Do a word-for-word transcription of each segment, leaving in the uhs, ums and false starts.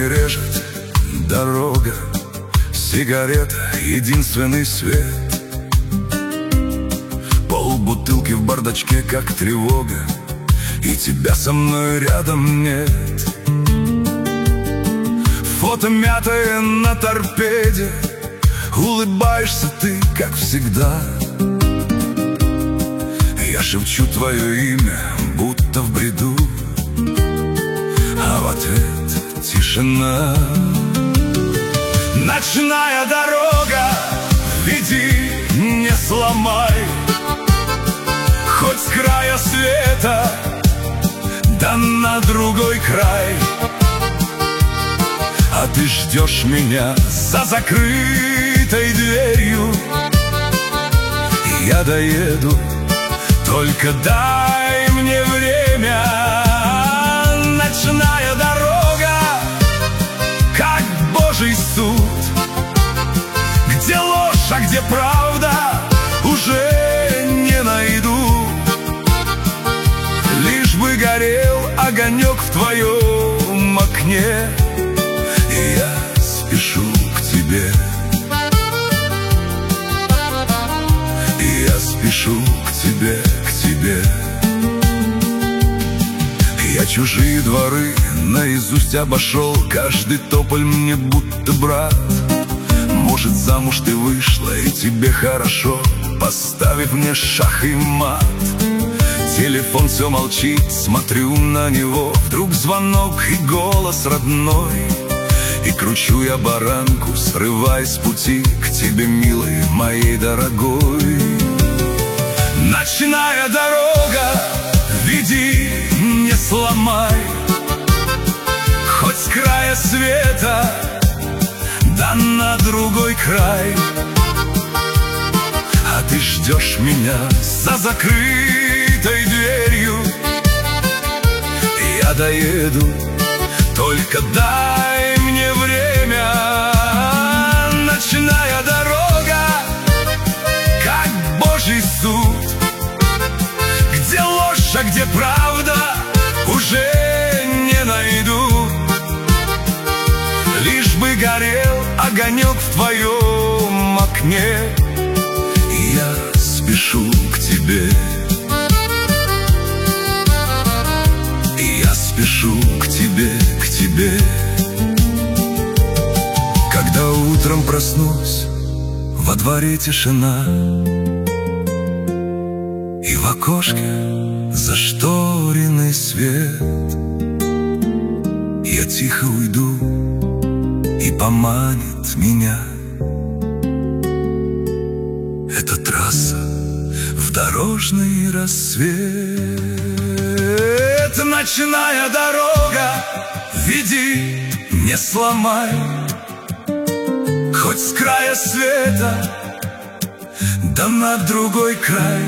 не режет дорога, сигарета — единственный свет. Полбутылки в бардачке, как тревога, и тебя со мной рядом нет. Фото мятое на торпеде, улыбаешься ты, как всегда. Я шепчу твое имя, будто в бреду, а в ответ тишина. Ночная дорога, веди, не сломай, хоть с края света, да на другой край. А ты ждешь меня за закрытой дверью, и я доеду, только дай мне время. Ночная дорога, как Божий суд, где ложь, а где правда, уже не найду. Лишь бы горел огонек в твоем окне, и я спешу к тебе, и я спешу к тебе, к тебе. Я чужие дворы наизусть обошел, каждый тополь мне будто брат. Может, замуж ты вышла и тебе хорошо, поставив мне шах и мат. Телефон все молчит, смотрю на него, вдруг звонок и голос родной. И кручу я баранку, срываясь с пути к тебе, милой моей дорогой. Ночная дорога, веди, не сломай, хоть с края света, да на другой край. А ты ждешь меня за закрытой дверью, и я доеду, только дай мне время. Ночная дорога, как Божий суд, где ложь, а где правда, уже не найду. Лишь бы горел огонек в твоем окне, и я спешу к тебе, и я спешу к тебе, к тебе. Когда утром проснусь, во дворе тишина, и в окошке зашторенный свет. Я тихо уйду, и поманит меня эта трасса в дорожный рассвет. Ночная дорога, веди, не сломай, хоть с края света, да на другой край.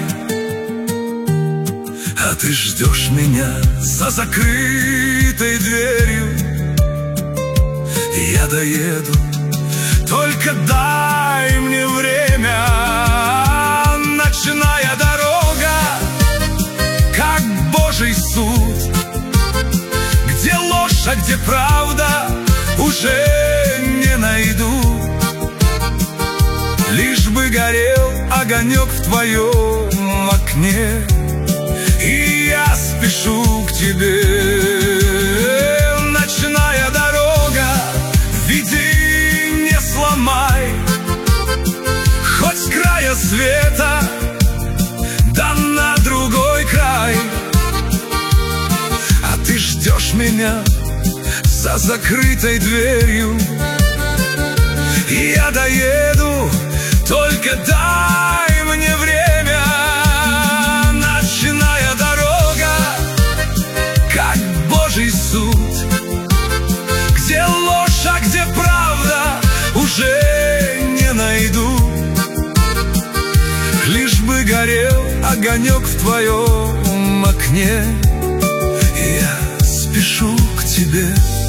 А ты ждешь меня за закрытой дверью, и я доеду, только дай мне время. Ночная дорога, как Божий суд, где ложь, а где правда, уже не найду. Лишь бы горел огонек в твоем окне, и я спешу к тебе. Ночная дорога, веди, не сломай, хоть с края света, да на другой край. А ты ждешь меня за закрытой дверью, и я доеду, только дай мне время. Ночная дорога, как Божий суд, где ложь, а где правда, уже не найду. Лишь бы горел огонек в твоем окне, и я спешу к тебе.